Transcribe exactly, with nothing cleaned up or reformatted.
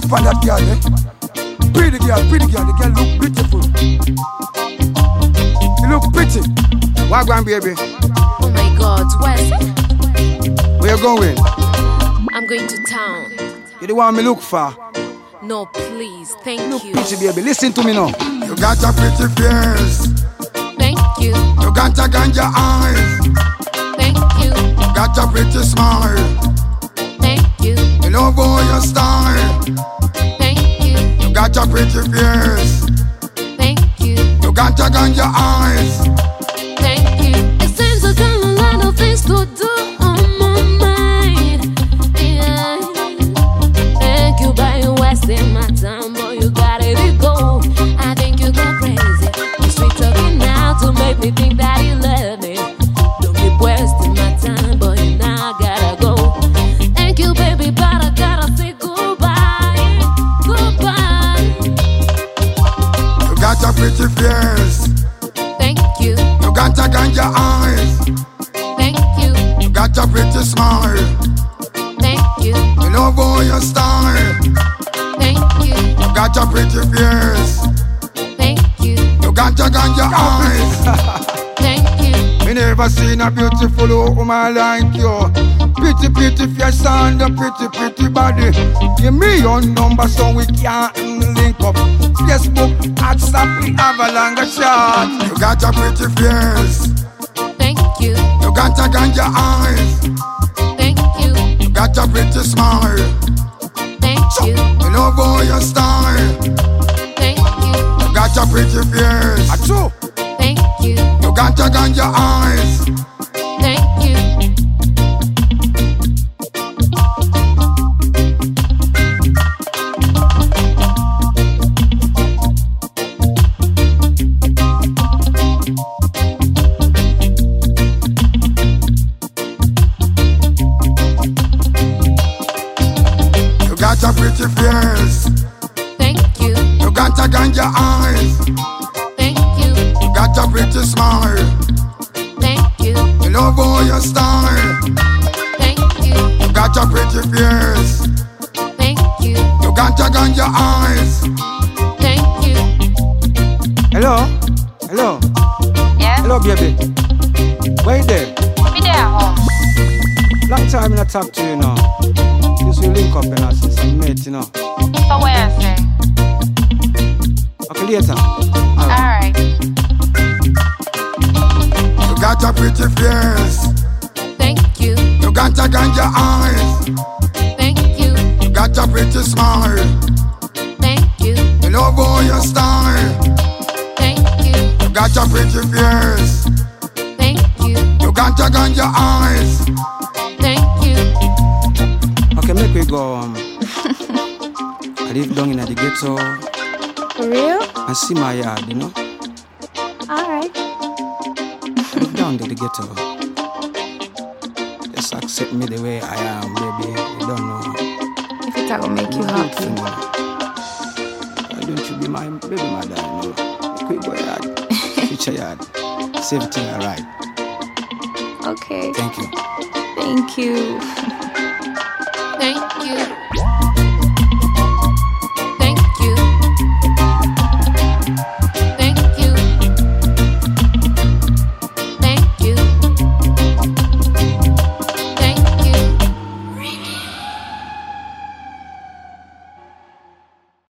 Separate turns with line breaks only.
up on that girl, eh? Pretty girl, pretty girl, the girl look beautiful. You look pretty. Why going, baby?
Oh my God, where?
Where you going?
I'm going to town.
You the one me look for?
No, please, thank
Look
you.
pretty, baby, listen to me now.
You got a pretty face.
Thank you,
You got a ganja eyes.
thank you,
You got a pretty smile.
thank you,
You know boy your style.
thank you,
You got a pretty face.
thank you,
You got a ganja eyes.
thank you. It seems I got a lot of things to do on my mind. Yeah. Thank you by wasting my time, boy. You got it to go. I think you go crazy. You sweet talking now to make me think that you love me. Don't keep wasting my time, boy. Now I gotta go. Thank you, baby, but I gotta say goodbye, goodbye.
You got a pretty face.
Thank you,
You got a ganja eyes.
thank you,
You got a pretty smile.
thank you,
You know boy your style.
thank you,
You got a pretty face.
thank you,
You got a ganja eyes.
thank you.
Me never seen a beautiful woman like you. Pretty, pretty face and a pretty, pretty body. Give me your number so we can link up. Facebook, WhatsApp, we have a longer chat.
You got a pretty face.
Thank you,
You got a ganja eyes.
thank you,
You got a pretty smile.
thank you,
You know boy your style.
thank you,
You got a pretty face.
Achoo!
thank you,
You got a ganja eyes.
thank you.
You got a pretty face.
Thank you,
You got a ganja eyes.
thank you,
You got a pretty smile.
thank you,
You know boy your style.
thank you,
You got a pretty face.
thank you,
You got a ganja eyes.
thank you.
Hello? Hello?
Yes,
Hello, baby. Where you there?
me there at home.
Long time I talk to you now. Just we link up and I see some mate, you know.
So where I say?
Okay, later. Alright.
Alright.
You got a pretty face.
Thank you,
You got a ganja eyes.
thank you,
You got a pretty smile.
thank you,
You know boy your style.
thank you,
You got a pretty face.
thank you,
You got a ganja eyes.
thank you.
Okay, make we go. Um, I live down in the ghetto
For real?
and see my yard, you know.
Alright.
I live down to the ghetto. Just accept me the way I am, baby. You don't know.
If it's gonna make you
I'm
happy.
beautiful, man. Why don't you be my baby mother, you know? Make we go yard, future yard. See everything alright.
Okay.
Thank you.
Thank you.
Thank you.